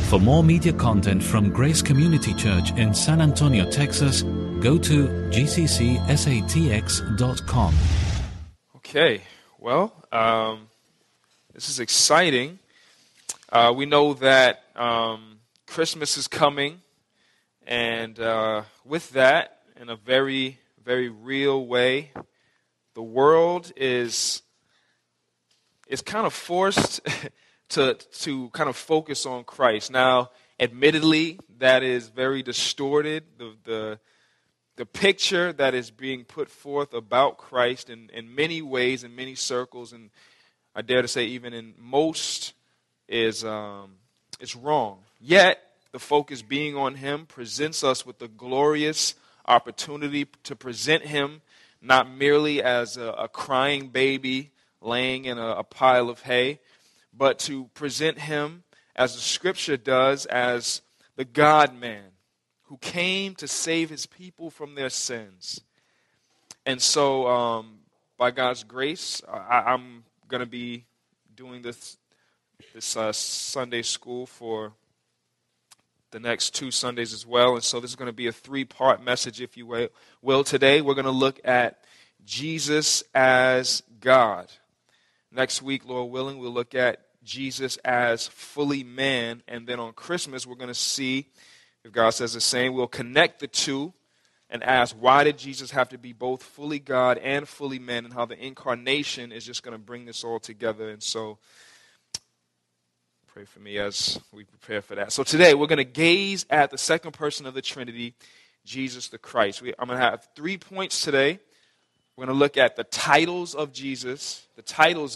For more media content from Grace Community Church in San Antonio, Texas, go to gccsatx.com. Okay, well, this is exciting. We know that Christmas is coming, and with that, in a very, very real way, the world is kind of forced to kind of focus on Christ. Now, admittedly, that is very distorted. The picture that is being put forth about Christ in many ways, in many circles, and I dare to say even in most, is wrong. Yet, the focus being on Him presents us with the glorious opportunity to present Him not merely as a crying baby laying in a pile of hay, but to present Him, as the Scripture does, as the God-man who came to save His people from their sins. And so, by God's grace, I'm going to be doing this Sunday school for the next 2 Sundays as well. And so this is going to be a 3-part message, if you will. Today, we're going to look at Jesus as God. Next week, Lord willing, we'll look at Jesus as fully man. And then on Christmas, we're going to see, if God says the same, we'll connect the two and ask, why did Jesus have to be both fully God and fully man, and how the incarnation is just going to bring this all together. And so, pray for me as we prepare for that. So today, we're going to gaze at the second person of the Trinity, Jesus the Christ. I'm going to have 3 points today. We're going to look at the titles of Jesus, the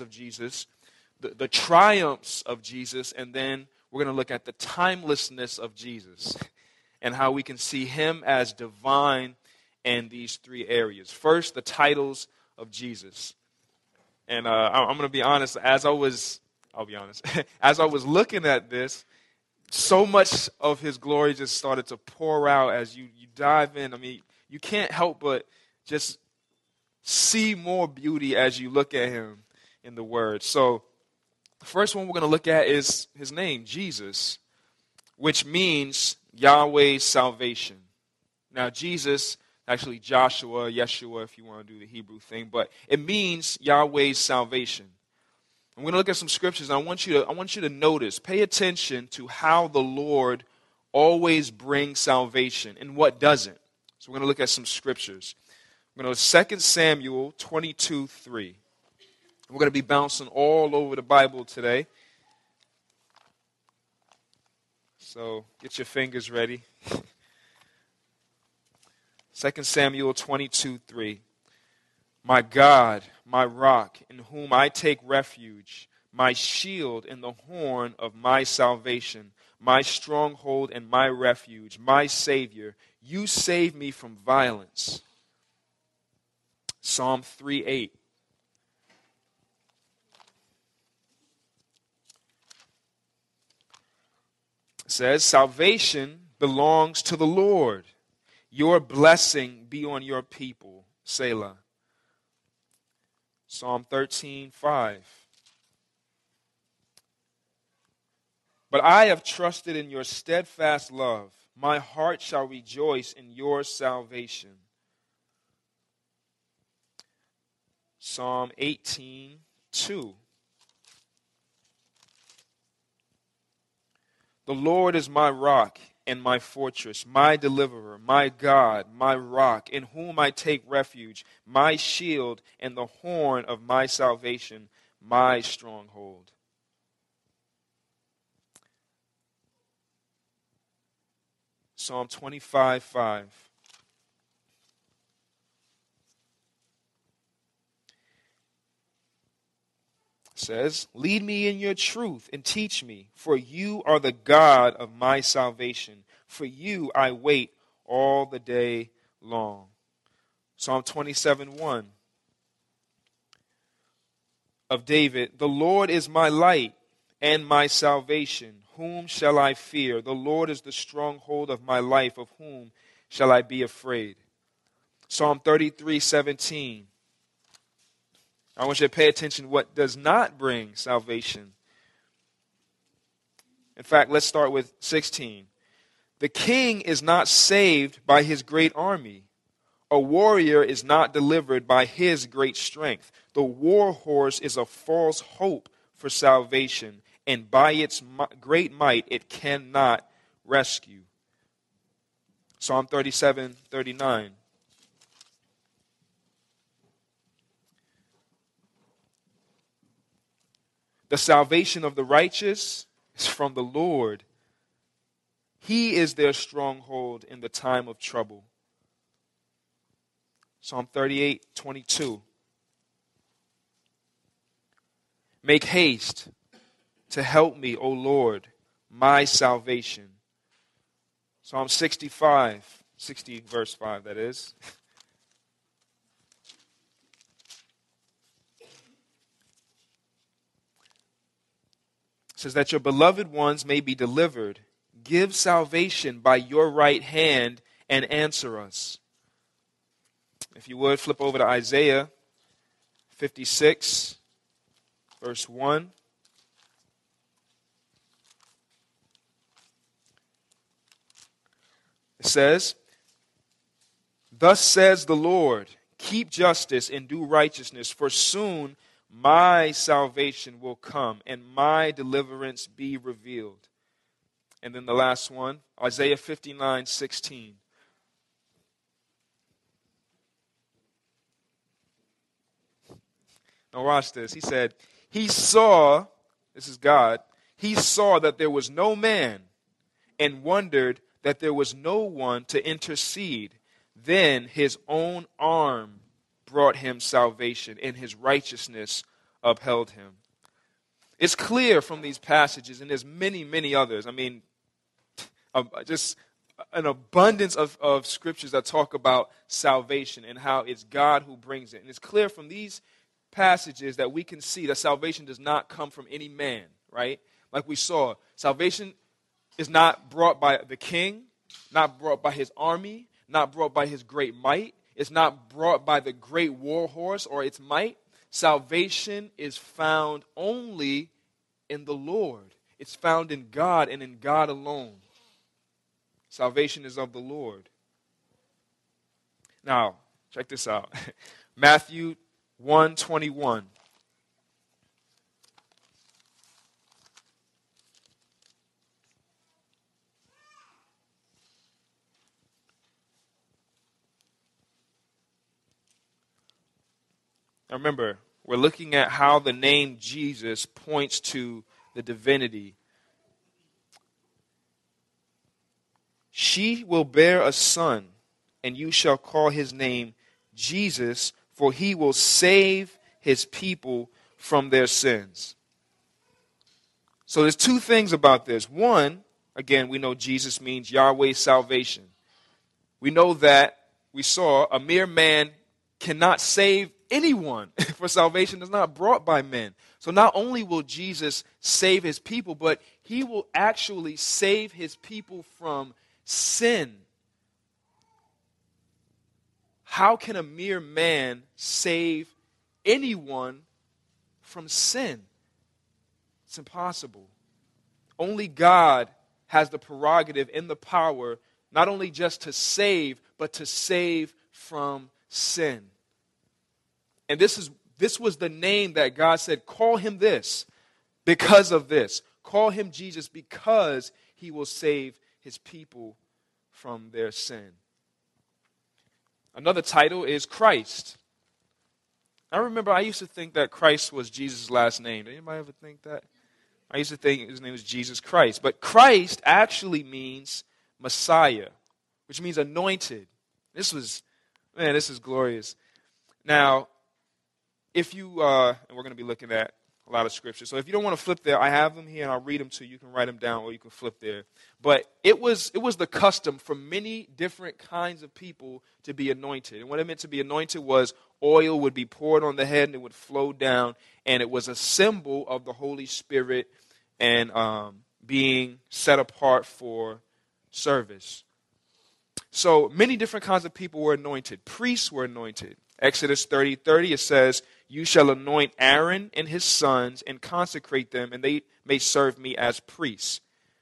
triumphs of Jesus, and then we're going to look at the timelessness of Jesus and how we can see Him as divine in these 3 areas. First, the titles of Jesus. And I'm going to be honest, as I was looking at this, so much of His glory just started to pour out as you dive in. I mean, you can't help but just see more beauty as you look at Him in the Word. So, the first one we're going to look at is His name, Jesus, which means Yahweh's salvation. Now, Jesus, actually Joshua, Yeshua, if you want to do the Hebrew thing, but it means Yahweh's salvation. I'm going to look at some scriptures, and I want you to notice, pay attention to how the Lord always brings salvation and what doesn't. So we're going to look at some scriptures. We're going to 2 Samuel 22:3. We're going to be bouncing all over the Bible today. So get your fingers ready. 2 Samuel 22:3. My God, my rock, in whom I take refuge, my shield and the horn of my salvation, my stronghold and my refuge, my Savior, you save me from violence. Psalm 3:8. Says, salvation belongs to the Lord. Your blessing be on your people. Selah. Psalm 13:5. But I have trusted in your steadfast love. My heart shall rejoice in your salvation. Psalm 18:2. The Lord is my rock and my fortress, my deliverer, my God, my rock, in whom I take refuge, my shield and the horn of my salvation, my stronghold. Psalm 25:5. Says, lead me in your truth and teach me, for you are the God of my salvation. For you I wait all the day long. Psalm 27:1 of David, the Lord is my light and my salvation. Whom shall I fear? The Lord is the stronghold of my life. Of whom shall I be afraid? Psalm 33:17. I want you to pay attention to what does not bring salvation. In fact, let's start with 16. The king is not saved by his great army. A warrior is not delivered by his great strength. The war horse is a false hope for salvation, and by its great might it cannot rescue. Psalm 37:39. The salvation of the righteous is from the Lord. He is their stronghold in the time of trouble. Psalm 38:22. Make haste to help me, O Lord, my salvation. Psalm 65, 60 verse 5, that is. It says that your beloved ones may be delivered. Give salvation by your right hand and answer us. If you would, flip over to Isaiah 56, verse 1. It says, Thus says the Lord, keep justice and do righteousness, for soon my salvation will come and my deliverance be revealed. And then the last one, Isaiah 59:16. Now watch this. He said, he saw, this is God, he saw that there was no man and wondered that there was no one to intercede. Then his own arm brought him salvation, and his righteousness upheld him. It's clear from these passages, and there's many, many others. I mean, just an abundance of scriptures that talk about salvation and how it's God who brings it. And it's clear from these passages that we can see that salvation does not come from any man, right? Like we saw, salvation is not brought by the king, not brought by his army, not brought by his great might. It's not brought by the great war horse or its might. Salvation is found only in the Lord. It's found in God and in God alone. Salvation is of the Lord. Now, check this out. Matthew 1:21. Now remember, we're looking at how the name Jesus points to the divinity. She will bear a son, and you shall call his name Jesus, for he will save his people from their sins. So there's two things about this. One, again, we know Jesus means Yahweh's salvation. We know that, we saw, a mere man cannot save anyone, for salvation is not brought by men. So not only will Jesus save his people, but he will actually save his people from sin. How can a mere man save anyone from sin? It's impossible. Only God has the prerogative and the power not only just to save, but to save from sin. And this was the name that God said, call him this because of this. Call him Jesus because he will save his people from their sin. Another title is Christ. I remember I used to think that Christ was Jesus' last name. Did anybody ever think that? I used to think his name was Jesus Christ. But Christ actually means Messiah, which means anointed. This is glorious. Now, if you, and we're going to be looking at a lot of scripture. So if you don't want to flip there, I have them here and I'll read them to you. You can write them down or you can flip there. But it was the custom for many different kinds of people to be anointed. And what it meant to be anointed was oil would be poured on the head and it would flow down. And it was a symbol of the Holy Spirit and being set apart for service. So many different kinds of people were anointed. Priests were anointed. Exodus 30:30, it says, you shall anoint Aaron and his sons and consecrate them, and they may serve me as priests.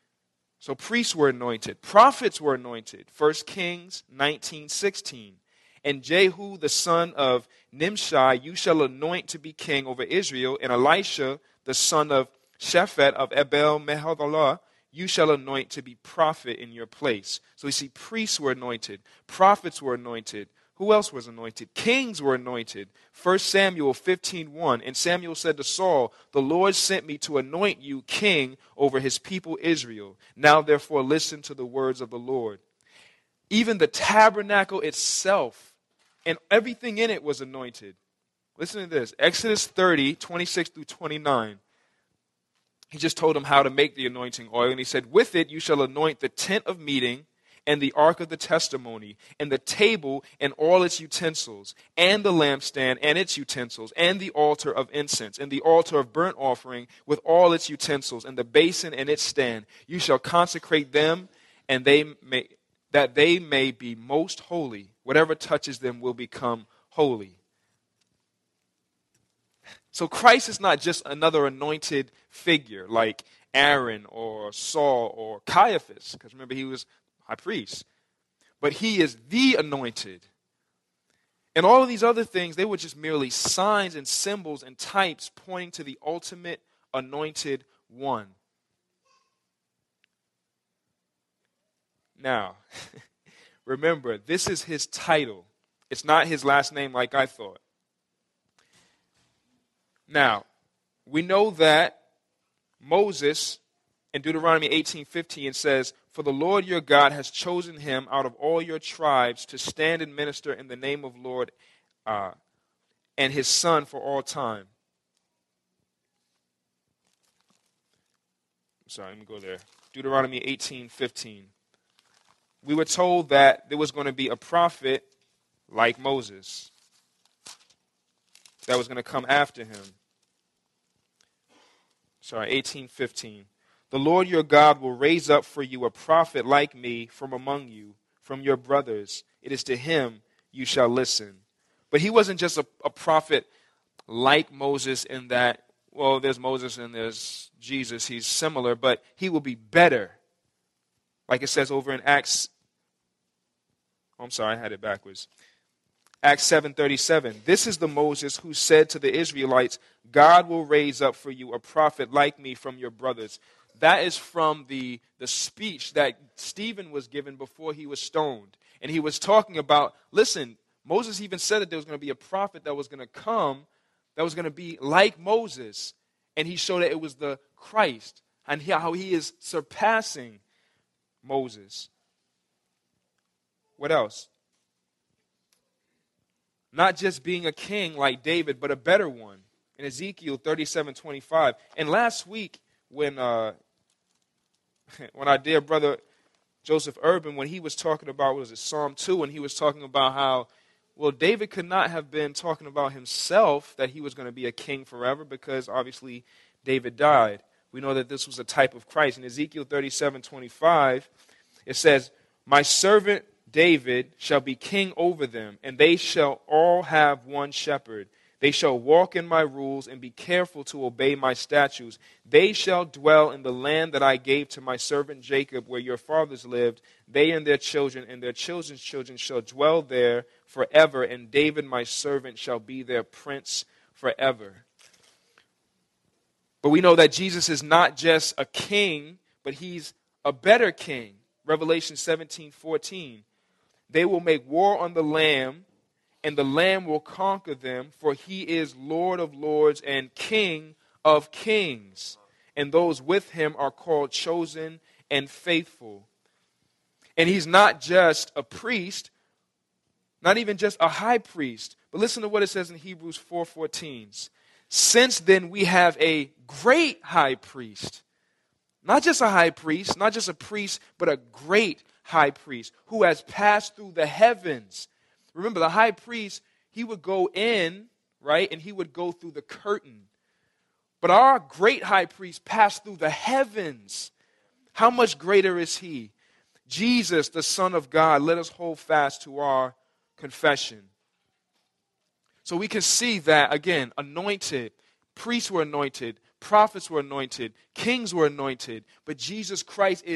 So priests were anointed. Prophets were anointed. 1 Kings 19:16. And Jehu the son of Nimshi you shall anoint to be king over Israel, and Elisha the son of Shaphat of Abel Meholah you shall anoint to be prophet in your place. So you see, priests were anointed. Prophets were anointed. Who else was anointed? Kings were anointed. 1 Samuel 15:1. And Samuel said to Saul, the Lord sent me to anoint you king over his people Israel. Now therefore listen to the words of the Lord. Even the tabernacle itself and everything in it was anointed. Listen to this. Exodus 30:26 through 29. He just told them how to make the anointing oil. And he said, with it you shall anoint the tent of meeting and the ark of the testimony, and the table and all its utensils, and the lampstand and its utensils, and the altar of incense, and the altar of burnt offering with all its utensils, and the basin and its stand. You shall consecrate them, and that they may be most holy. Whatever touches them will become holy. So Christ is not just another anointed figure like Aaron or Saul or Caiaphas, because remember he was high priest. But he is the anointed. And all of these other things, they were just merely signs and symbols and types pointing to the ultimate anointed one. Now, remember, this is his title. It's not his last name like I thought. Now, we know that Moses in Deuteronomy 18:15 says, for the Lord your God has chosen him out of all your tribes to stand and minister in the name of Lord and his son for all time. Sorry, let me go there. Deuteronomy 18:15. We were told that there was going to be a prophet like Moses that was going to come after him. 18:15. The Lord your God will raise up for you a prophet like me from among you, from your brothers. It is to him you shall listen. But he wasn't just a prophet like Moses in that, well, there's Moses and there's Jesus. He's similar, but he will be better. Like it says over in Acts. I'm sorry, I had it backwards. Acts 7:37. This is the Moses who said to the Israelites, God will raise up for you a prophet like me from your brothers. That is from the speech that Stephen was given before he was stoned. And he was talking about, listen, Moses even said that there was going to be a prophet that was going to come, that was going to be like Moses. And he showed that it was the Christ, and how he is surpassing Moses. What else? Not just being a king like David, but a better one. In Ezekiel 37:25. And last week, when our dear brother Joseph Urban, when he was talking about, Psalm 2, and he was talking about how, well, David could not have been talking about himself, that he was going to be a king forever, because obviously David died. We know that this was a type of Christ. In Ezekiel 37:25, it says, my servant David shall be king over them, and they shall all have one shepherd. They shall walk in my rules and be careful to obey my statutes. They shall dwell in the land that I gave to my servant Jacob, where your fathers lived. They and their children and their children's children shall dwell there forever, and David my servant shall be their prince forever. But we know that Jesus is not just a king, but he's a better king. Revelation 17:14. They will make war on the Lamb, and the Lamb will conquer them, for he is Lord of lords and King of kings. And those with him are called chosen and faithful. And he's not just a priest, not even just a high priest, but listen to what it says in Hebrews 4:14. Since then we have a great high priest, not just a high priest, not just a priest, but a great high priest who has passed through the heavens. Remember, the high priest, he would go in, right, and he would go through the curtain. But our great high priest passed through the heavens. How much greater is he? Jesus, the Son of God. Let us hold fast to our confession. So we can see that, again, anointed, priests were anointed, prophets were anointed, kings were anointed, but Jesus Christ is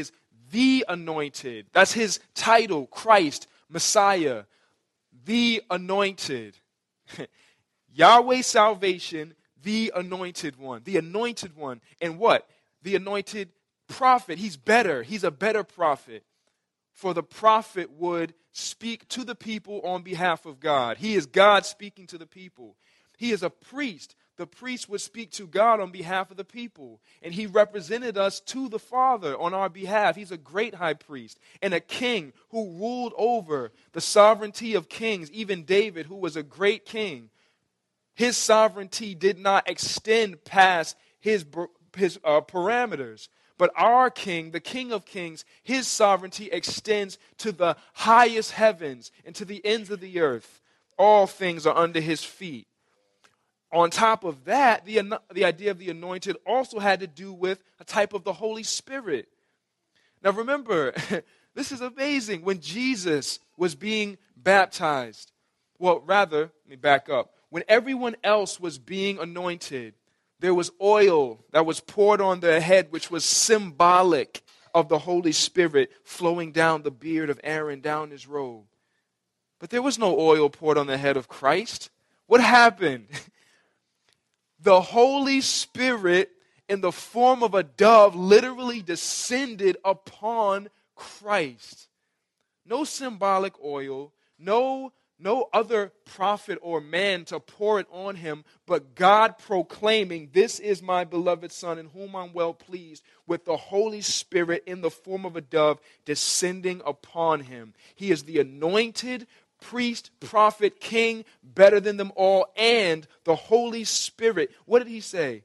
the anointed. That's his title, Christ, Messiah, the anointed. Yahweh salvation, the anointed one. The anointed one. And what? The anointed prophet. He's better. He's a better prophet. For the prophet would speak to the people on behalf of God. He is God speaking to the people. He is a priest. The priest would speak to God on behalf of the people. And he represented us to the Father on our behalf. He's a great high priest and a king who ruled over the sovereignty of kings. Even David, who was a great king, his sovereignty did not extend past his parameters. But our King, the King of Kings, his sovereignty extends to the highest heavens and to the ends of the earth. All things are under his feet. On top of that, the idea of the anointed also had to do with a type of the Holy Spirit. Now remember, this is amazing. When Jesus was being baptized, well, rather, let me back up. When everyone else was being anointed, there was oil that was poured on their head, which was symbolic of the Holy Spirit flowing down the beard of Aaron, down his robe. But there was no oil poured on the head of Christ. What happened? The Holy Spirit, in the form of a dove, literally descended upon Christ. No symbolic oil, no other prophet or man to pour it on him, but God proclaiming, "This is my beloved Son in whom I'm well pleased," with the Holy Spirit in the form of a dove descending upon him. He is the anointed priest, prophet, king, better than them all, and the Holy Spirit. What did he say?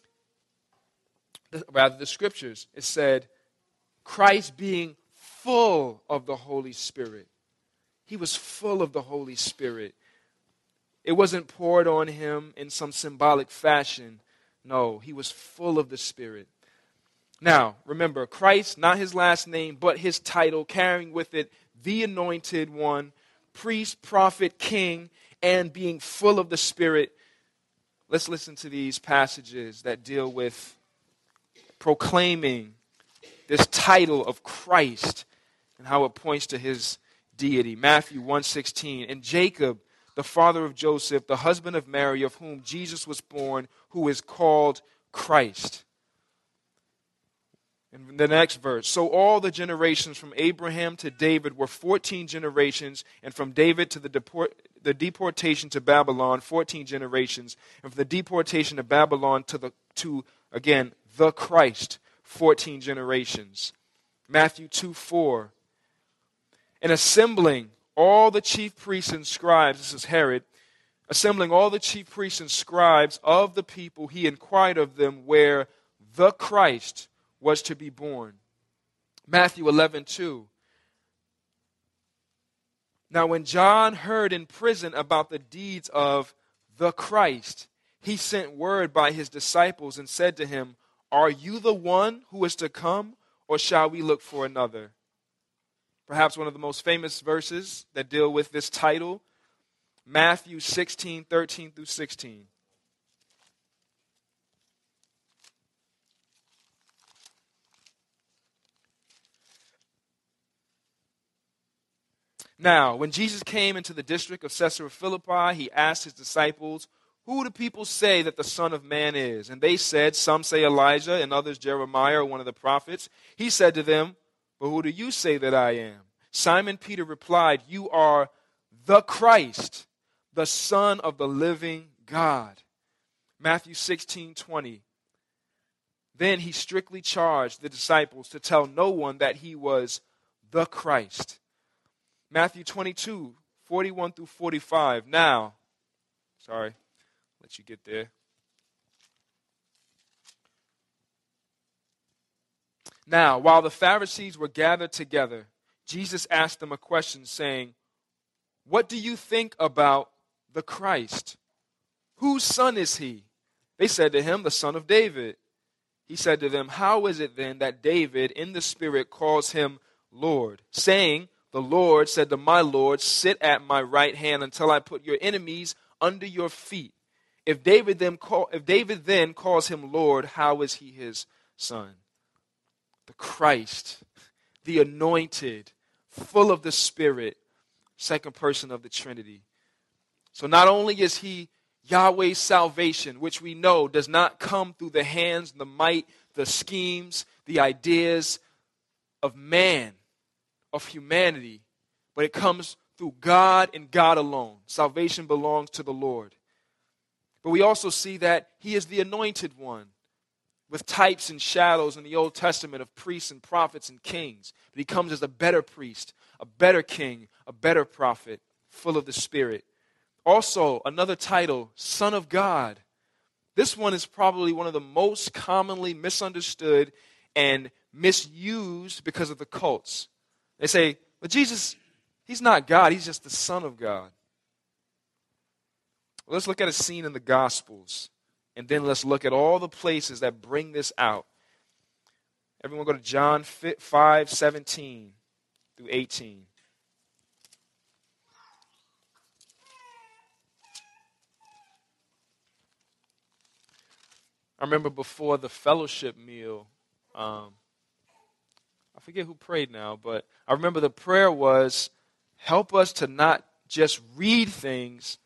Rather, the scriptures, it said, Christ being full of the Holy Spirit. He was full of the Holy Spirit. It wasn't poured on him in some symbolic fashion. No, he was full of the Spirit. Now, remember, Christ, not his last name, but his title, carrying with it the anointed one, priest, prophet, king, and being full of the Spirit. Let's listen to these passages that deal with proclaiming this title of Christ and how it points to his deity. Matthew 1:16, and Jacob, the father of Joseph, the husband of Mary, of whom Jesus was born, who is called Christ. And the next verse, so all the generations from Abraham to David were 14 generations, and from David to the deportation to Babylon, 14 generations, and from the deportation to Babylon to again, the Christ, 14 generations. Matthew 2:4, and assembling all the chief priests and scribes, this is Herod, assembling all the chief priests and scribes of the people, he inquired of them where the Christ was to be born. Matthew 11:2. Now when John heard in prison about the deeds of the Christ, he sent word by his disciples and said to him, "Are you the one who is to come, or shall we look for another?" Perhaps one of the most famous verses that deal with this title, Matthew 16:13 through 16. Now, when Jesus came into the district of Caesarea Philippi, he asked his disciples, "Who do people say that the Son of Man is?" And they said, "Some say Elijah, and others Jeremiah or one of the prophets." He said to them, "But who do you say that I am?" Simon Peter replied, "You are the Christ, the Son of the living God." Matthew 16:20. Then he strictly charged the disciples to tell no one that he was the Christ. Matthew 22:41 through 45. Now, let you get there. Now, while the Pharisees were gathered together, Jesus asked them a question, saying, "What do you think about the Christ? Whose son is he?" They said to him, "The son of David." He said to them, "How is it then that David in the Spirit calls him Lord, saying, 'The Lord said to my Lord, sit at my right hand until I put your enemies under your feet'? If David then calls him Lord, how is he his son?" The Christ, the anointed, full of the Spirit, second person of the Trinity. So not only is he Yahweh's salvation, which we know does not come through the hands, the might, the schemes, the ideas of man, of humanity, but it comes through God and God alone. Salvation belongs to the Lord. But we also see that he is the anointed one, with types and shadows in the Old Testament of priests and prophets and kings. But he comes as a better priest, a better king, a better prophet, full of the Spirit. Also, another title, Son of God. This one is probably one of the most commonly misunderstood and misused because of the cults. They say, but Jesus, he's not God, he's just the Son of God. Well, let's look at a scene in the Gospels, and then let's look at all the places that bring this out. Everyone go to John 5:17 through 18. I remember before the fellowship meal, I forget who prayed now, but I remember the prayer was, help us to not just read things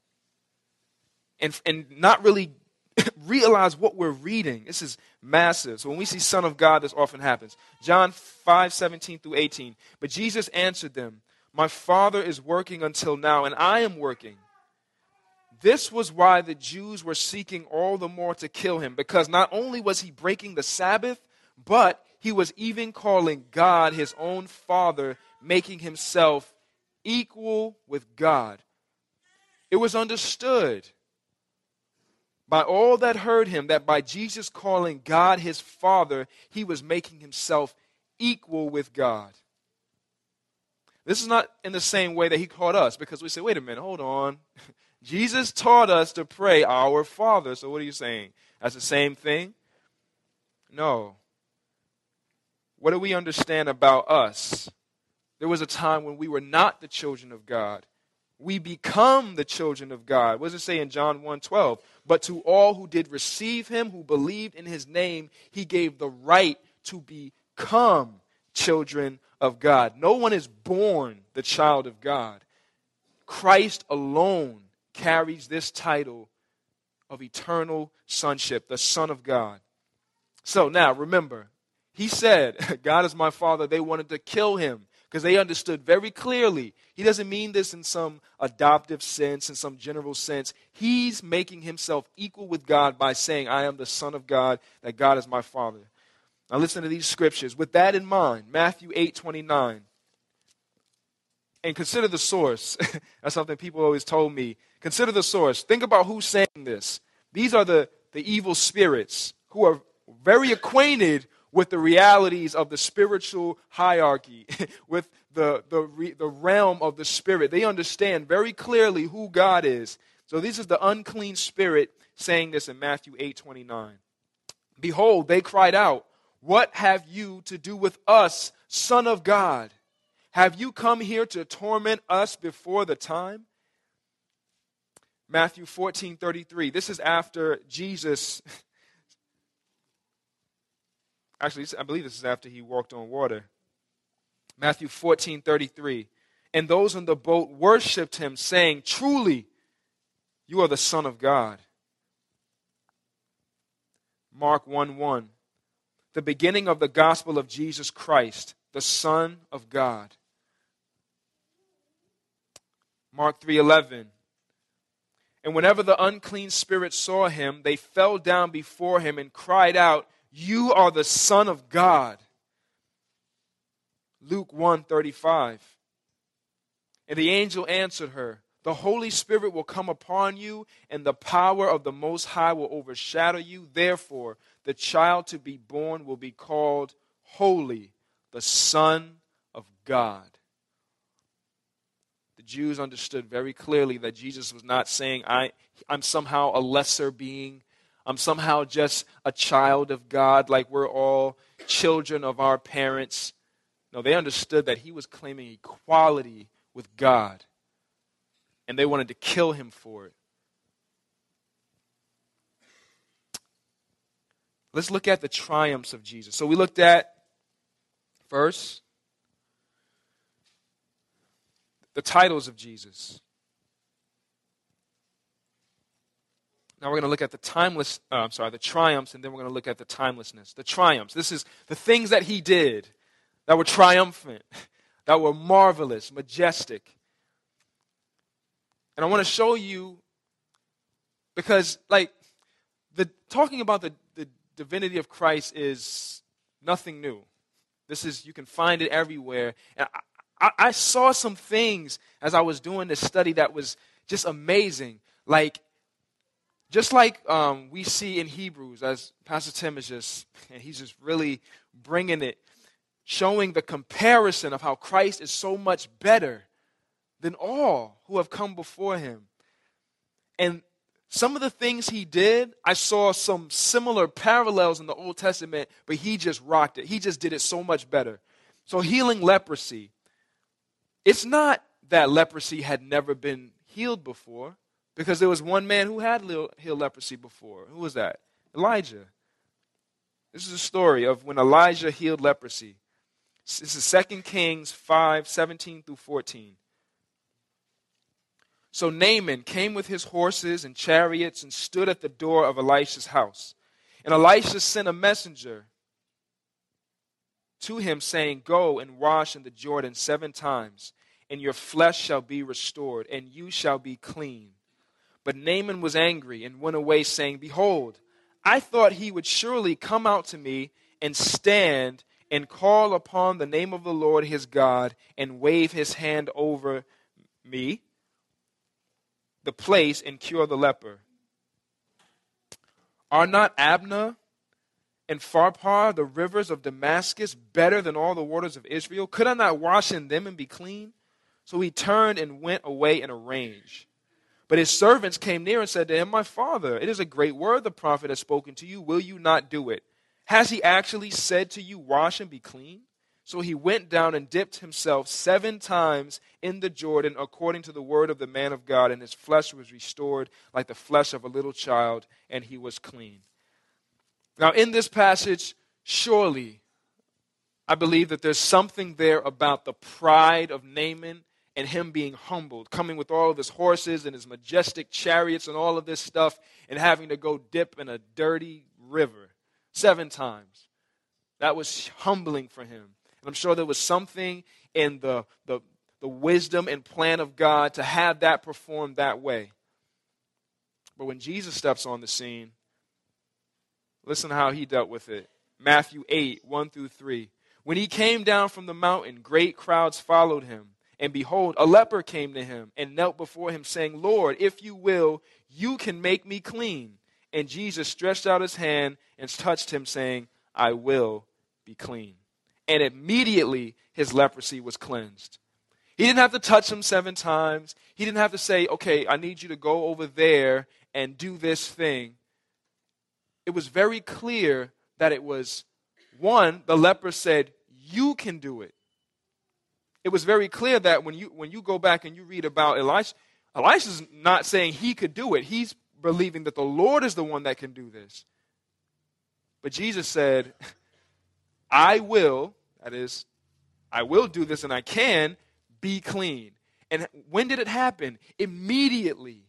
and not really realize what we're reading. This is massive. So when we see Son of God, this often happens. John 5:17 through 18. But Jesus answered them, my Father is working until now, and I am working. This was why the Jews were seeking all the more to kill him, because not only was he breaking the Sabbath, but he was even calling God his own Father, making himself equal with God. It was understood by all that heard him that by Jesus calling God his Father, he was making himself equal with God. This is not in the same way that he taught us, because we say, wait a minute, hold on. Jesus taught us to pray, our Father. So what are you saying? That's the same thing? No. What do we understand about us? There was a time when we were not the children of God. We become the children of God. What does it say in John 1:12? But to all who did receive him, who believed in his name, he gave the right to become children of God. No one is born the child of God. Christ alone carries this title of eternal sonship, the Son of God. So now, remember, he said, God is my Father. They wanted to kill him because they understood very clearly. He doesn't mean this in some adoptive sense, in some general sense. He's making himself equal with God by saying, I am the Son of God, that God is my Father. Now listen to these scriptures. With that in mind, Matthew 8:29. And consider the source. That's something people always told me. Consider the source. Think about who's saying this. These are the evil spirits who are very acquainted with the realities of the spiritual hierarchy, with the realm of the spirit. They understand very clearly who God is. So this is the unclean spirit saying this in Matthew 8:29. Behold, they cried out, what have you to do with us, Son of God? Have you come here to torment us before the time? Matthew 14:33. This is after Jesus. Actually, I believe this is after he walked on water. Matthew 14:33. And those in the boat worshipped him, saying, truly, you are the Son of God. Mark 1:1. The beginning of the gospel of Jesus Christ, the Son of God. Mark 3:11. And whenever the unclean spirits saw him, they fell down before him and cried out, you are the Son of God. Luke 1:35. And the angel answered her, the Holy Spirit will come upon you, and the power of the Most High will overshadow you. Therefore, the child to be born will be called Holy, the Son of God. The Jews understood very clearly that Jesus was not saying, I'm somehow a lesser being. I'm somehow just a child of God, like we're all children of our parents. No, they understood that he was claiming equality with God, and they wanted to kill him for it. Let's look at the triumphs of Jesus. So we looked at, first, the titles of Jesus. Now we're going to look at the triumphs, and then we're going to look at the timelessness. The triumphs. This is the things that he did that were triumphant, that were marvelous, majestic. And I want to show you, because talking about the divinity of Christ is nothing new. You can find it everywhere. And I saw some things as I was doing this study that was just amazing. Just like we see in Hebrews, as Pastor Tim he's just really bringing it, showing the comparison of how Christ is so much better than all who have come before him. And some of the things he did, I saw some similar parallels in the Old Testament, but he just rocked it. He just did it so much better. So healing leprosy. It's not that leprosy had never been healed before, because there was one man who had healed leprosy before. Who was that? Elijah. This is a story of when Elijah healed leprosy. This is 2 Kings 5:17-14. So Naaman came with his horses and chariots and stood at the door of Elisha's house. And Elisha sent a messenger to him, saying, "Go and wash in the Jordan 7 times, and your flesh shall be restored, and you shall be clean." But Naaman was angry and went away, saying, "Behold, I thought he would surely come out to me and stand and call upon the name of the Lord his God and wave his hand over me, the place, and cure the leper. Are not Abna and Pharpar, the rivers of Damascus, better than all the waters of Israel? Could I not wash in them and be clean?" So he turned and went away in a rage. But his servants came near and said to him, "My father, it is a great word the prophet has spoken to you. Will you not do it? Has he actually said to you, 'Wash and be clean'?" So he went down and dipped himself 7 times in the Jordan according to the word of the man of God, and his flesh was restored like the flesh of a little child, and he was clean. Now in this passage, surely, I believe that there's something there about the pride of Naaman and him being humbled, coming with all of his horses and his majestic chariots and all of this stuff, and having to go dip in a dirty river 7 times. That was humbling for him. And I'm sure there was something in the wisdom and plan of God to have that performed that way. But when Jesus steps on the scene, listen to how he dealt with it. Matthew 8:1-3. When he came down from the mountain, great crowds followed him. And behold, a leper came to him and knelt before him, saying, "Lord, if you will, you can make me clean." And Jesus stretched out his hand and touched him, saying, "I will be clean." And immediately his leprosy was cleansed. He didn't have to touch him 7 times. He didn't have to say, "Okay, I need you to go over there and do this thing." It was very clear that it was, one, the leper said, "You can do it." It was very clear that when you go back and you read about Elisha's not saying he could do it. He's believing that the Lord is the one that can do this. But Jesus said, "I will," that is, "I will do this and I can be clean." And when did it happen? Immediately.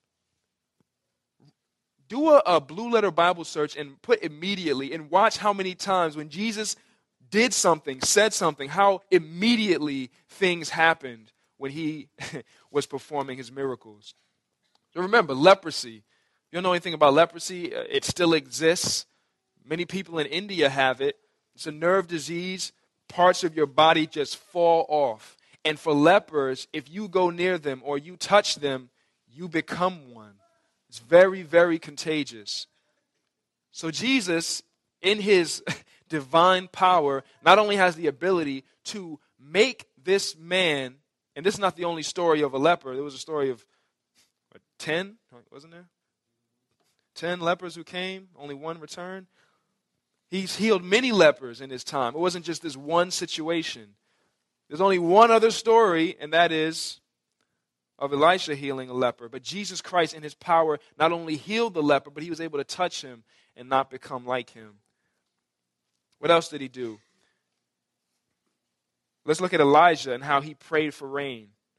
Do a Blue Letter Bible search and put "immediately" and watch how many times when Jesus did something, said something, how immediately things happened when he was performing his miracles. So remember, leprosy. You don't know anything about leprosy, it still exists. Many people in India have it. It's a nerve disease. Parts of your body just fall off. And for lepers, if you go near them or you touch them, you become one. It's very, very contagious. So Jesus, in his divine power, not only has the ability to make this man, and this is not the only story of a leper. There was a story of 10, wasn't there? 10 lepers who came, only 1 returned. He's healed many lepers in his time. It wasn't just this one situation. There's only one other story, and that is of Elisha healing a leper. But Jesus Christ, in his power, not only healed the leper, but he was able to touch him and not become like him. What else did he do? Let's look at Elijah and how he prayed for rain.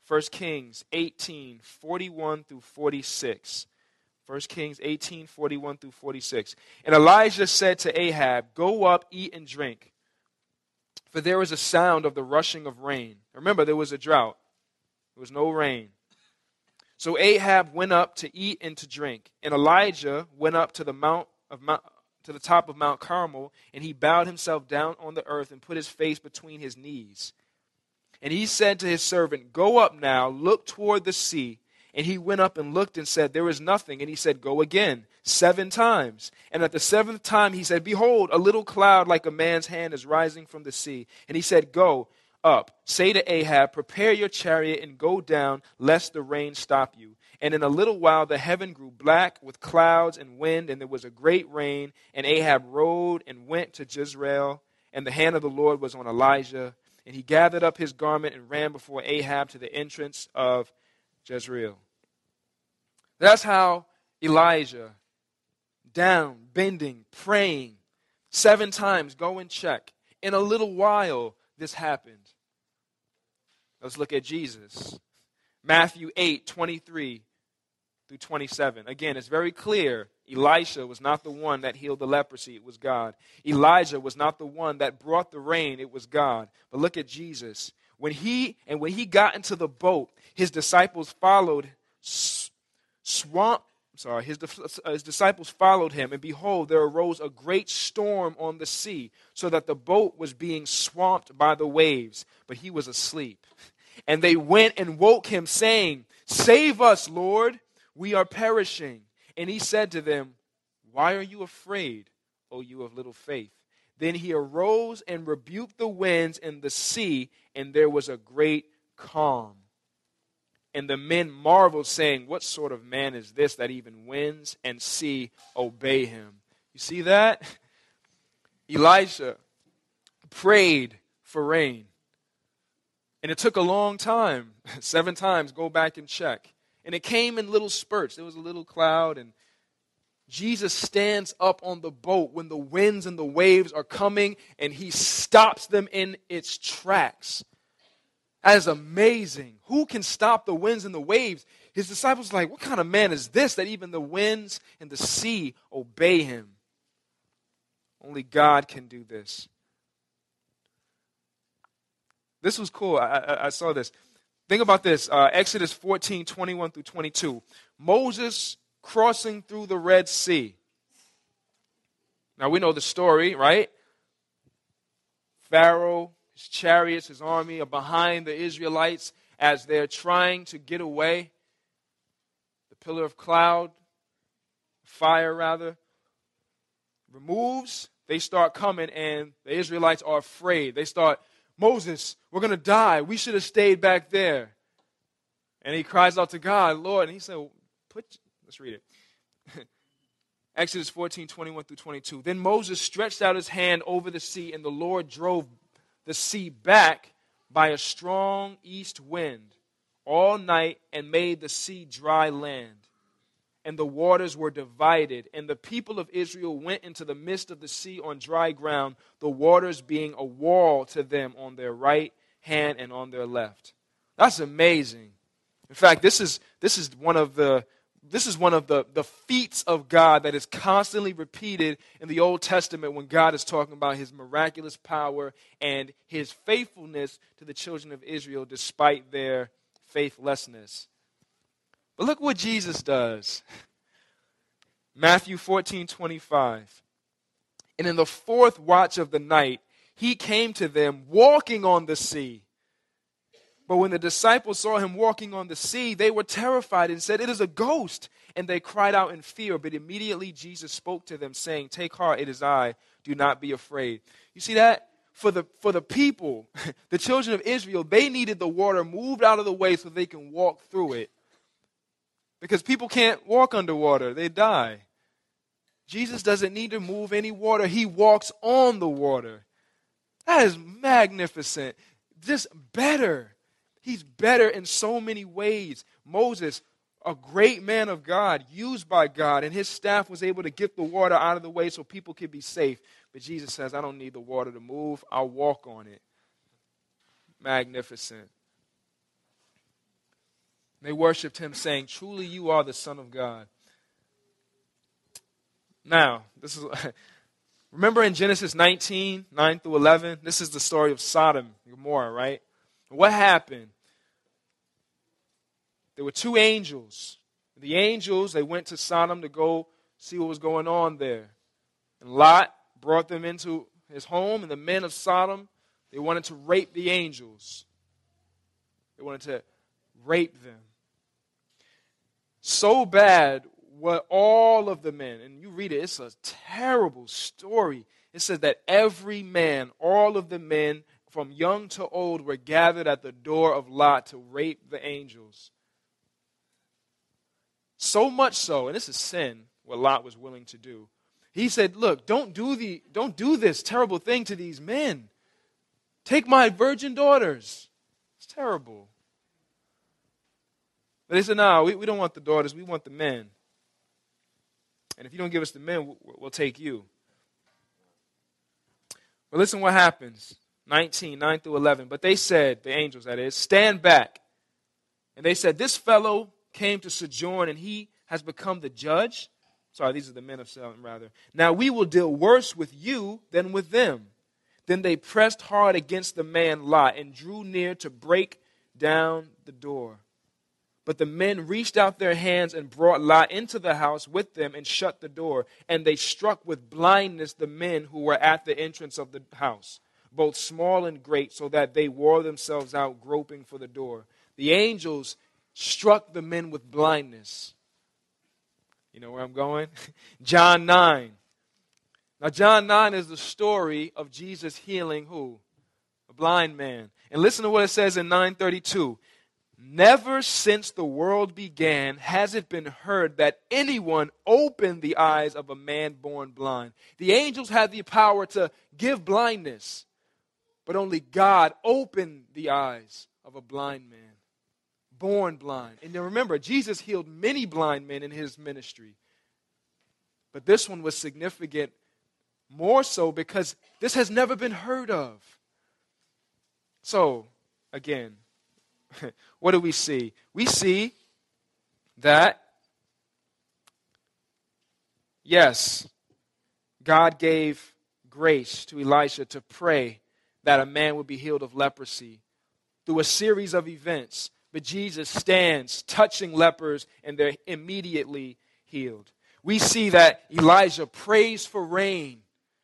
1 Kings 18, 41 through 46. 1 Kings 18, 41 through 46. And Elijah said to Ahab, "Go up, eat and drink, for there is a sound of the rushing of rain." Remember, there was a drought. There was no rain. So Ahab went up to eat and to drink. And Elijah went up to the top of Mount Carmel, and he bowed himself down on the earth and put his face between his knees. And he said to his servant, "Go up now, look toward the sea." And he went up and looked and said, "There is nothing." And he said, "Go again 7 times. And at the 7th time he said, "Behold, a little cloud like a man's hand is rising from the sea." And he said, "Go up, say to Ahab, prepare your chariot and go down, lest the rain stop you." And in a little while the heaven grew black with clouds and wind, and there was a great rain. And Ahab rode and went to Jezreel, and the hand of the Lord was on Elijah. And he gathered up his garment and ran before Ahab to the entrance of Jezreel. That's how Elijah, down, bending, praying, 7 times, go and check. In a little while, this happened. Let's look at Jesus. Matthew 8, 23 through 27. Again, it's very clear. Elisha was not the one that healed the leprosy. It was God. Elijah was not the one that brought the rain. It was God. But look at Jesus. When he got into the boat, his disciples followed his disciples followed him, and behold, there arose a great storm on the sea, so that the boat was being swamped by the waves, but he was asleep. And they went and woke him, saying, "Save us, Lord, we are perishing." And he said to them, "Why are you afraid, O you of little faith?" Then he arose and rebuked the winds and the sea, and there was a great calm. And the men marveled, saying, "What sort of man is this that even winds and sea obey him?" You see that? Elisha prayed for rain. And it took a long time. 7 times, go back and check. And it came in little spurts. There was a little cloud, and Jesus stands up on the boat when the winds and the waves are coming, and he stops them in its tracks. That is amazing. Who can stop the winds and the waves? His disciples are like, "What kind of man is this that even the winds and the sea obey him?" Only God can do this. This was cool. I saw this. Think about this. Exodus 14, 21 through 22. Moses crossing through the Red Sea. Now we know the story, right? Pharaoh, his chariots, his army are behind the Israelites as they're trying to get away. The pillar of cloud, fire rather, removes. They start coming, and the Israelites are afraid. They start, "Moses, we're going to die. We should have stayed back there." And he cries out to God, "Lord," and he said, let's read it. Exodus 14, 21 through 22. Then Moses stretched out his hand over the sea, and the Lord drove the sea back by a strong east wind all night and made the sea dry land. And the waters were divided, and the people of Israel went into the midst of the sea on dry ground, the waters being a wall to them on their right hand and on their left. That's amazing. In fact, this is one of the feats of God that is constantly repeated in the Old Testament when God is talking about his miraculous power and his faithfulness to the children of Israel despite their faithlessness. But look what Jesus does. Matthew 14, 25. And in the 4th watch of the night, he came to them walking on the sea. But when the disciples saw him walking on the sea, they were terrified and said, "It is a ghost." And they cried out in fear. But immediately Jesus spoke to them, saying, "Take heart, it is I. Do not be afraid." You see that? For the people, the children of Israel, they needed the water moved out of the way so they can walk through it. Because people can't walk underwater. They die. Jesus doesn't need to move any water. He walks on the water. That is magnificent. Just better. He's better in so many ways. Moses, a great man of God, used by God, and his staff was able to get the water out of the way so people could be safe. But Jesus says, "I don't need the water to move. I'll walk on it." Magnificent. They worshiped him, saying, "Truly you are the Son of God." Now, this is remember in Genesis 19, 9 through 11, this is the story of Sodom and Gomorrah, right? What happened? There were two angels. The angels, they went to Sodom to go see what was going on there. And Lot brought them into his home, and the men of Sodom, they wanted to rape the angels. They wanted to rape them. So bad were all of the men, and you read it, it's a terrible story. It says that every man, all of the men, from young to old, were gathered at the door of Lot to rape the angels. So much so, and this is sin, what Lot was willing to do. He said, "Look, don't do this terrible thing to these men. Take my virgin daughters." It's terrible. But they said, "No, we don't want the daughters. We want the men. And if you don't give us the men, we'll take you." But listen what happens. 19, 9 through 11. But they said, the angels that is, "Stand back." And they said, "This fellow came to sojourn, and he has become the judge." Sorry, these are the men of Sodom, rather. "Now we will deal worse with you than with them." Then they pressed hard against the man Lot and drew near to break down the door. But the men reached out their hands and brought Lot into the house with them and shut the door. And they struck with blindness the men who were at the entrance of the house, both small and great, so that they wore themselves out groping for the door. The angels struck the men with blindness. You know where I'm going? John 9. Now, John 9 is the story of Jesus healing who? A blind man. And listen to what it says in 9:32. "Never since the world began has it been heard that anyone opened the eyes of a man born blind." The angels had the power to give blindness, but only God opened the eyes of a blind man. Born blind. And then remember, Jesus healed many blind men in his ministry. But this one was significant more so because this has never been heard of. So, again, what do we see? We see that, yes, God gave grace to Elisha to pray that a man would be healed of leprosy through a series of events. But Jesus stands touching lepers, and they're immediately healed. We see that Elijah prays for rain,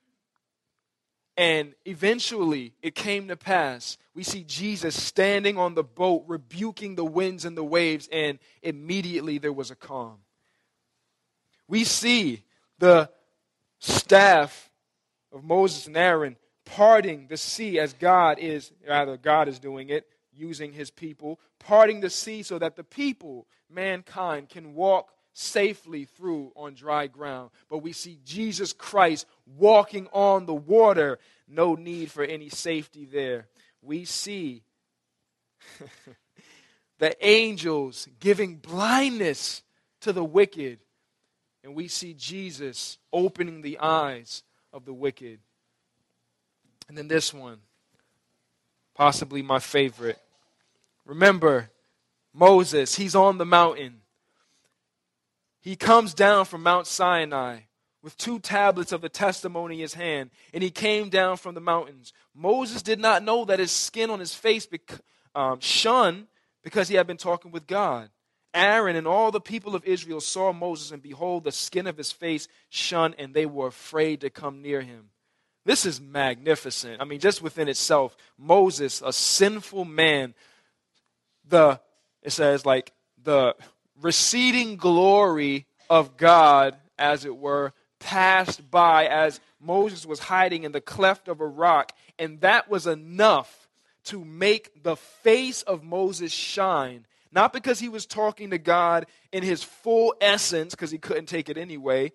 and eventually it came to pass. We see Jesus standing on the boat, rebuking the winds and the waves, and immediately there was a calm. We see the staff of Moses and Aaron parting the sea as God is doing it, using his people, parting the sea so that the people, mankind, can walk safely through on dry ground. But we see Jesus Christ walking on the water. No need for any safety there. We see the angels giving blindness to the wicked. And we see Jesus opening the eyes of the wicked. And then this one, possibly my favorite. Remember, Moses, he's on the mountain. He comes down from Mount Sinai with 2 tablets of the testimony in his hand, and he came down from the mountains. Moses did not know that his skin on his face shone because he had been talking with God. Aaron and all the people of Israel saw Moses, and behold, the skin of his face shone, and they were afraid to come near him. This is magnificent. I mean, just within itself, Moses, a sinful man, it says like the receding glory of God, as it were, passed by as Moses was hiding in the cleft of a rock, and that was enough to make the face of Moses shine. Not because he was talking to God in his full essence, because he couldn't take it anyway.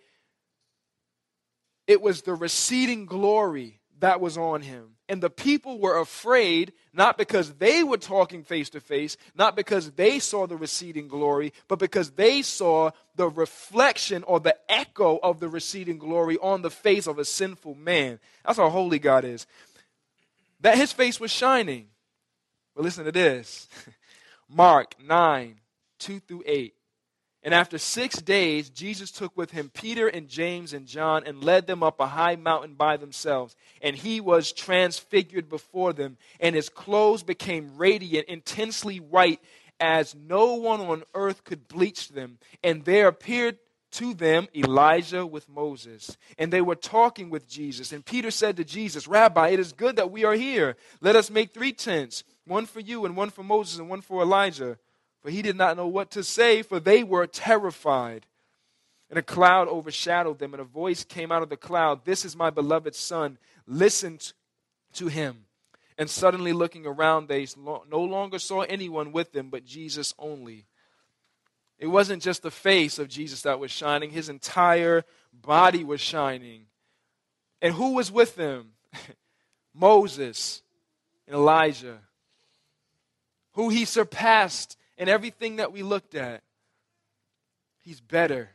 It was the receding glory that was on him. And the people were afraid, not because they were talking face to face, not because they saw the receding glory, but because they saw the reflection or the echo of the receding glory on the face of a sinful man. That's how holy God is. That his face was shining. But listen to this. Mark 9, 2 through 8. And after 6 days, Jesus took with him Peter and James and John and led them up a high mountain by themselves. And he was transfigured before them, and his clothes became radiant, intensely white, as no one on earth could bleach them. And there appeared to them Elijah with Moses. And they were talking with Jesus. And Peter said to Jesus, "Rabbi, it is good that we are here. Let us make 3 tents, one for you and one for Moses and one for Elijah." For he did not know what to say, for they were terrified. And a cloud overshadowed them, and a voice came out of the cloud, "This is my beloved Son. Listen to him." And suddenly looking around, they no longer saw anyone with them but Jesus only. It wasn't just the face of Jesus that was shining. His entire body was shining. And who was with them? Moses and Elijah, who he surpassed in everything that we looked at. He's better.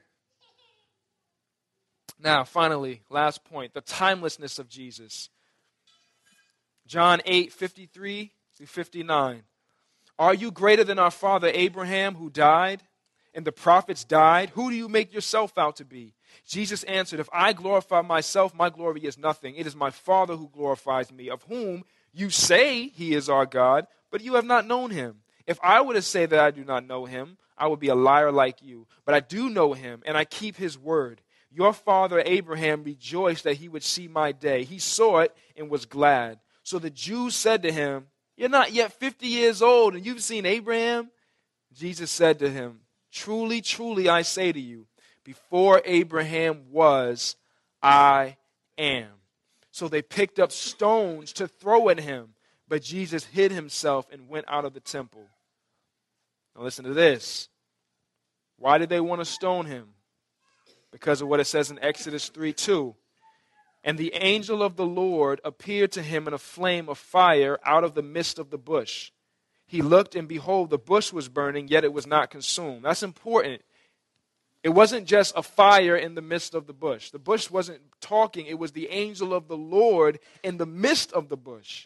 Now, finally, last point, the timelessness of Jesus. John 8:53 through 59. "Are you greater than our father Abraham, who died, and the prophets died? Who do you make yourself out to be?" Jesus answered, "If I glorify myself, my glory is nothing. It is my Father who glorifies me, of whom you say he is our God, but you have not known him. If I were to say that I do not know him, I would be a liar like you. But I do know him, and I keep his word. Your father Abraham rejoiced that he would see my day. He saw it and was glad." So the Jews said to him, "You're not yet 50 years old, and you've seen Abraham?" Jesus said to him, "Truly, truly, I say to you, before Abraham was, I am." So they picked up stones to throw at him, but Jesus hid himself and went out of the temple. Now listen to this. Why did they want to stone him? Because of what it says in Exodus 3:2. "And the angel of the Lord appeared to him in a flame of fire out of the midst of the bush. He looked, and behold, the bush was burning, yet it was not consumed." That's important. It wasn't just a fire in the midst of the bush. The bush wasn't talking. It was the angel of the Lord in the midst of the bush.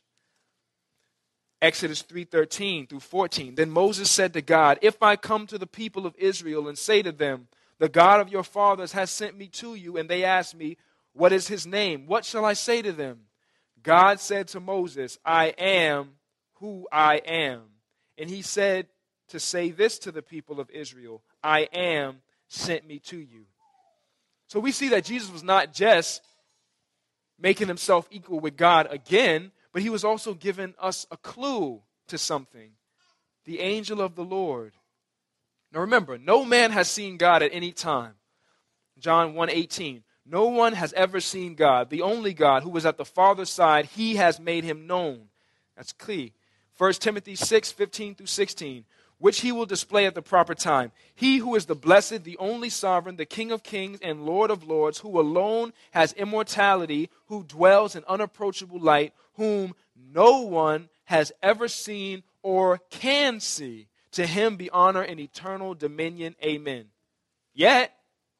Exodus 3:13 through 14. "Then Moses said to God, if I come to the people of Israel and say to them, the God of your fathers has sent me to you, and they ask me, what is his name? What shall I say to them? God said to Moses, I am who I am. And he said to say this to the people of Israel, I am sent me to you." So we see that Jesus was not just making himself equal with God again, but he was also giving us a clue to something. The angel of the Lord. Now remember, no man has seen God at any time. John 1:18. No one has ever seen God. The only God who was at the Father's side, he has made him known. That's key. 1 Timothy 6:15 through 16. Which he will display at the proper time. He who is the blessed, the only sovereign, the King of kings and Lord of lords, who alone has immortality, who dwells in unapproachable light, whom no one has ever seen or can see. To him be honor and eternal dominion. Amen. Yet,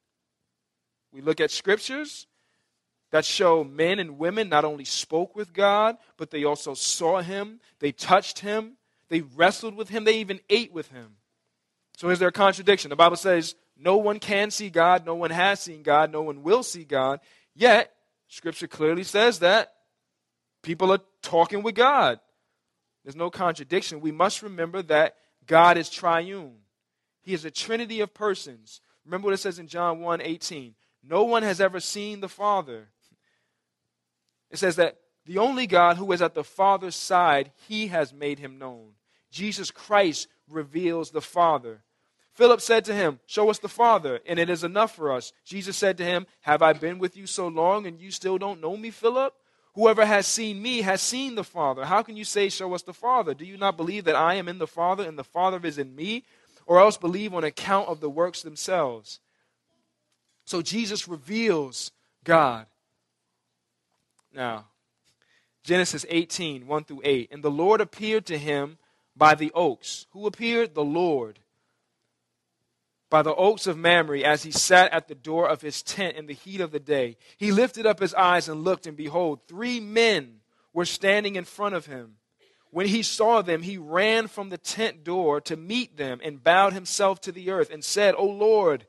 we look at scriptures that show men and women not only spoke with God, but they also saw him, they touched him, they wrestled with him, they even ate with him. So is there a contradiction? The Bible says no one can see God, no one has seen God, no one will see God. Yet, Scripture clearly says that people are talking with God. There's no contradiction. We must remember that God is triune. He is a trinity of persons. Remember what it says in John 1:18. No one has ever seen the Father. It says that the only God who is at the Father's side, he has made him known. Jesus Christ reveals the Father. Philip said to him, show us the Father, and it is enough for us. Jesus said to him, have I been with you so long, and you still don't know me, Philip? Whoever has seen me has seen the Father. How can you say, show us the Father? Do you not believe that I am in the Father, and the Father is in me? Or else believe on account of the works themselves. So Jesus reveals God. Now, Genesis 18, 1 through 8. And the Lord appeared to him by the oaks. Who appeared? The Lord. By the oaks of Mamre, as he sat at the door of his tent in the heat of the day. He lifted up his eyes and looked, and behold, 3 men were standing in front of him. When he saw them, he ran from the tent door to meet them and bowed himself to the earth and said, O Lord,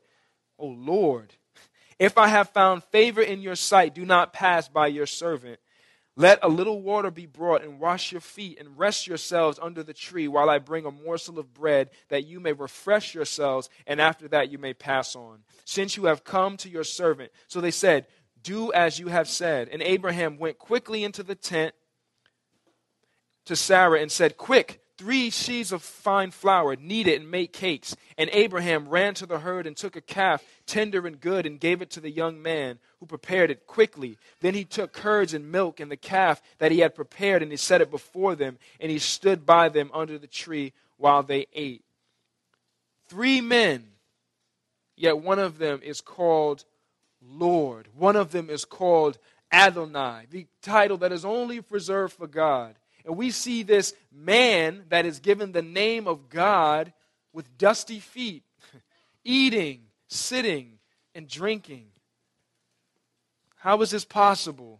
if I have found favor in your sight, do not pass by your servant. Let a little water be brought and wash your feet and rest yourselves under the tree while I bring a morsel of bread that you may refresh yourselves, and after that you may pass on, since you have come to your servant. So they said, do as you have said. And Abraham went quickly into the tent to Sarah and said, quick, 3 sheaves of fine flour, knead it and make cakes. And Abraham ran to the herd and took a calf, tender and good, and gave it to the young man, who prepared it quickly. Then he took curds and milk and the calf that he had prepared, and he set it before them, and he stood by them under the tree while they ate. 3 men, yet one of them is called Lord. One of them is called Adonai, the title that is only reserved for God. And we see this man that is given the name of God with dusty feet, eating, sitting, and drinking. How is this possible?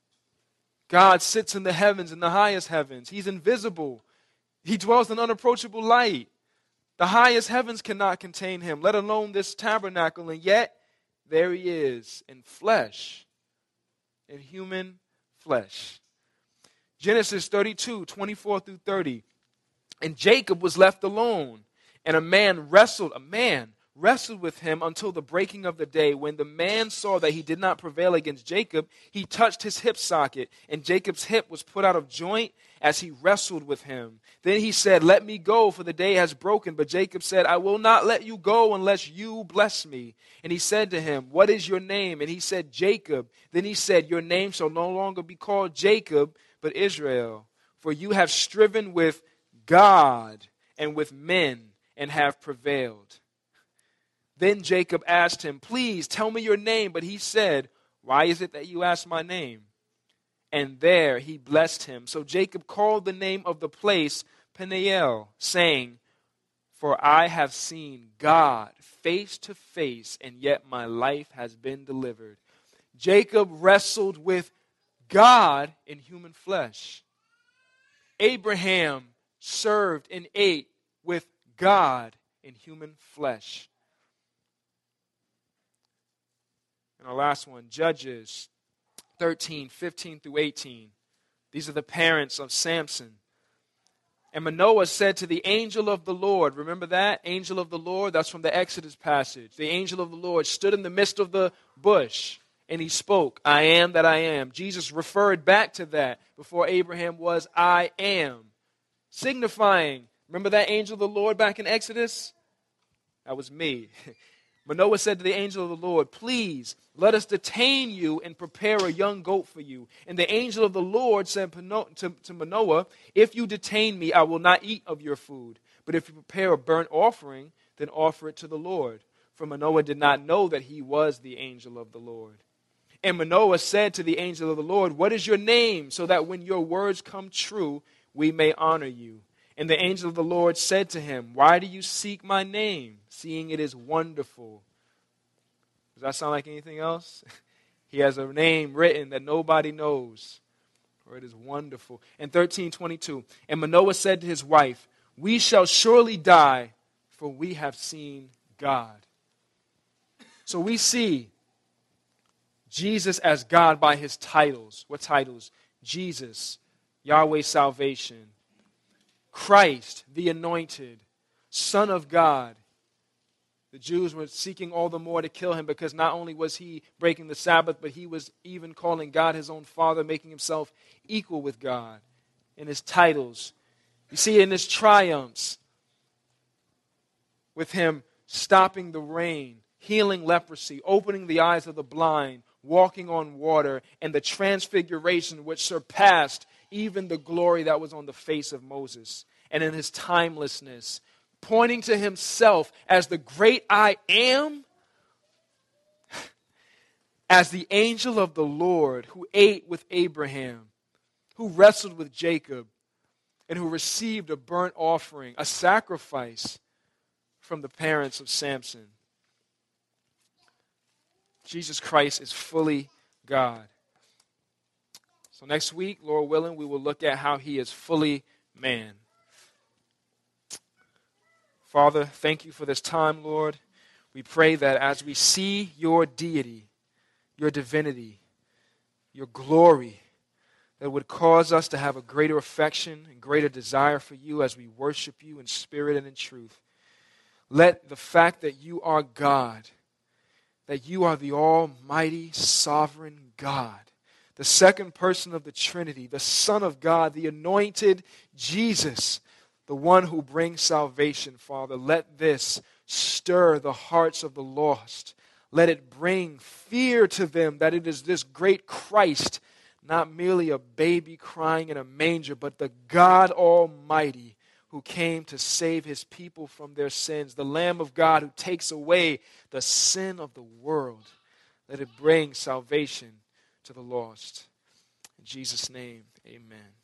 God sits in the heavens, in the highest heavens. He's invisible. He dwells in unapproachable light. The highest heavens cannot contain him, let alone this tabernacle. And yet, there he is in flesh, in human flesh. Genesis 32, 24 through 30. And Jacob was left alone, and a man wrestled with him until the breaking of the day. When the man saw that he did not prevail against Jacob, he touched his hip socket, and Jacob's hip was put out of joint as he wrestled with him. Then he said, let me go, for the day has broken. But Jacob said, I will not let you go unless you bless me. And he said to him, what is your name? And he said, Jacob. Then he said, your name shall no longer be called Jacob, but Israel, for you have striven with God and with men and have prevailed. Then Jacob asked him, please tell me your name. But he said, why is it that you ask my name? And there he blessed him. So Jacob called the name of the place Peniel, saying, for I have seen God face to face, and yet my life has been delivered. Jacob wrestled with God in human flesh. Abraham served and ate with God in human flesh. And our last one, Judges 13, 15 through 18. These are the parents of Samson. And Manoah said to the angel of the Lord, remember that? Angel of the Lord, that's from the Exodus passage. The angel of the Lord stood in the midst of the bush, and he spoke, I am that I am. Jesus referred back to that before Abraham was, I am. Signifying, remember that angel of the Lord back in Exodus? That was me. Manoah said to the angel of the Lord, please let us detain you and prepare a young goat for you. And the angel of the Lord said to Manoah, if you detain me, I will not eat of your food. But if you prepare a burnt offering, then offer it to the Lord. For Manoah did not know that he was the angel of the Lord. And Manoah said to the angel of the Lord, what is your name, so that when your words come true, we may honor you? And the angel of the Lord said to him, why do you seek my name, seeing it is wonderful? Does that sound like anything else? He has a name written that nobody knows, for it is wonderful. And 13:22, and Manoah said to his wife, we shall surely die, for we have seen God. So we see Jesus as God by his titles. What titles? Jesus, Yahweh salvation. Christ, the anointed, Son of God. The Jews were seeking all the more to kill him because not only was he breaking the Sabbath, but he was even calling God his own Father, making himself equal with God in his titles. You see in his triumphs, with him stopping the rain, healing leprosy, opening the eyes of the blind, walking on water, and the transfiguration which surpassed even the glory that was on the face of Moses. And in his timelessness, pointing to himself as the great I am, as the angel of the Lord who ate with Abraham, who wrestled with Jacob, and who received a burnt offering, a sacrifice from the parents of Samson. Jesus Christ is fully God. So next week, Lord willing, we will look at how he is fully Amen. Father, thank you for this time, Lord. We pray that as we see your deity, your divinity, your glory, that would cause us to have a greater affection and greater desire for you as we worship you in spirit and in truth. Let the fact that you are God, that you are the almighty, sovereign God, the second person of the Trinity, the Son of God, the anointed Jesus, the one who brings salvation, Father, let this stir the hearts of the lost. Let it bring fear to them that it is this great Christ, not merely a baby crying in a manger, but the God Almighty who came to save his people from their sins, the Lamb of God who takes away the sin of the world. Let it bring salvation to the lost. In Jesus' name, amen.